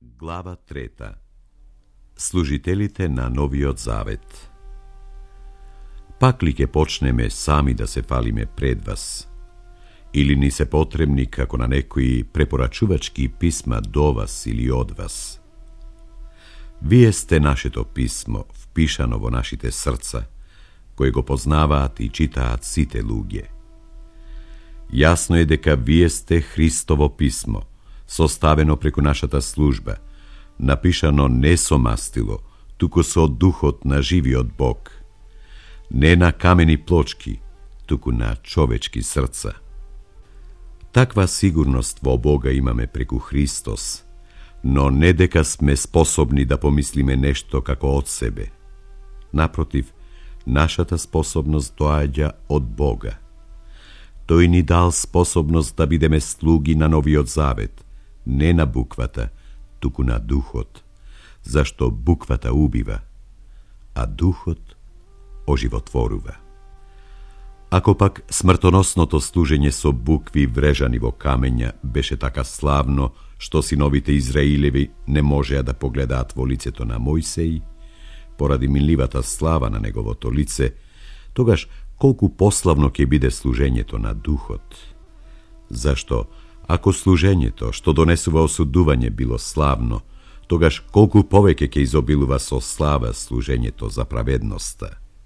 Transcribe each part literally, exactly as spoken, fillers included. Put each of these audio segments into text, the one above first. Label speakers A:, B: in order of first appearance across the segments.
A: Glava treta. Služitelite na Noviот Завет. Пак ли ке почнеме сами да се фалиме пред вас? Или ни се потребни како на некои препорачувачки писма до вас или од вас? Вие сте нашето писмо, впишано во нашите срца, кои го познаваат и читаат сите луѓе. Јасно е дека вие сте Христово писмо, составено преку нашата служба, напишано не со мастило, туку со духот на живиот Бог, не на камени плочки, туку на човечки срца. Таква сигурност во Бога имаме преку Христос, но не дека сме способни да помислиме нешто како од себе. Напротив, нашата способност доаѓа од Бога. Тој ни дал способност да бидеме слуги на Новиот Завет, не на буквата, туку на духот, зашто буквата убива, а духот оживотворува. Ако пак смртоносното служење со букви врежани во камења беше така славно, што синовите Израилеви не можеа да погледаат во лицето на Мојсеј, поради минливата слава на неговото лице, тогаш колку пославно ќе биде служењето на духот. Зашто, ако служењето што донесува осудување било славно, тогаш колку повеќе ќе изобилува со слава служењето за праведноста.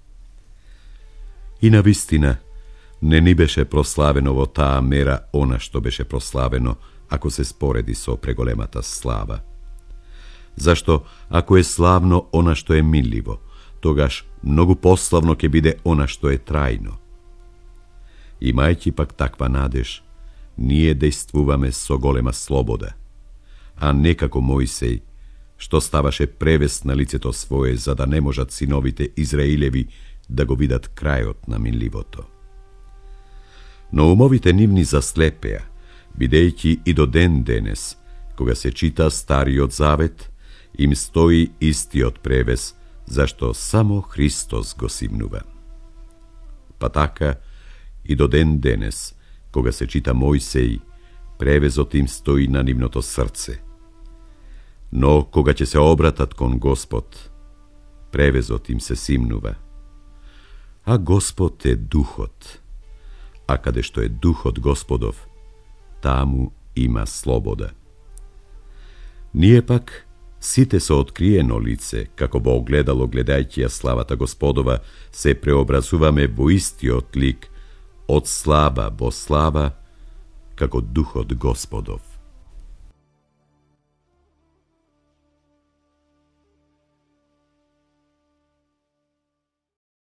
A: И навистина, не ни беше прославено во таа мера она што беше прославено, ако се спореди со преголемата слава. Зашто, ако е славно она што е минливо, тогаш многу пославно ќе биде она што е трајно. Имајќи пак таква надеж, ние дејствуваме со голема слобода, а не како Мојсеј, што ставаше превес на лицето свое, за да не можат синовите Израилеви да го видат крајот на минливото. Но умовите нивни заслепеа, бидејќи и до ден денес, кога се чита Стариот Завет, им стои истиот превес, зашто само Христос го симнува. Па така, и до ден денес, кога се чита Мојсеј, превезот им стои на нивното срце. Но кога ќе се обратат кон Господ, превезот им се симнува. А Господ е Духот, а каде што е Духот Господов, таму има слобода. Ние пак, сите со откриено лице, како во огледало гледајќи ја славата Господова, се преобразуваме во истиот лик, од слава во слава, како Духот Господов.